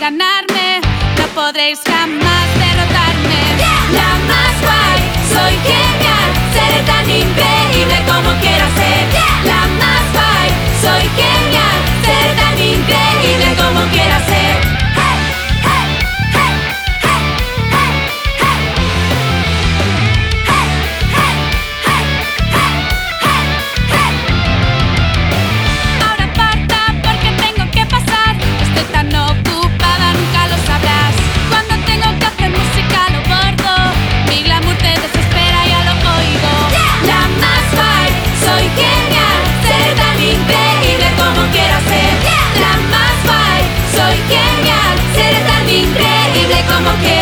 ganarme, no podréis jamás derrotarme. La más guay, soy genial, seré tan increíble como quiera ser. La más guay, soy genial, seré tan increíble como quiera ser. Ahora aparta porque tengo que pasar. Estoy tan ocupada, nunca lo sabrás. Cuando tengo que hacer música lo bordo. Mi glamour te desespera, ya lo oigo. La más guay, soy genial, seré tan increíble como quiera ser. La más guay, soy genial, seré tan increíble como quiera ser.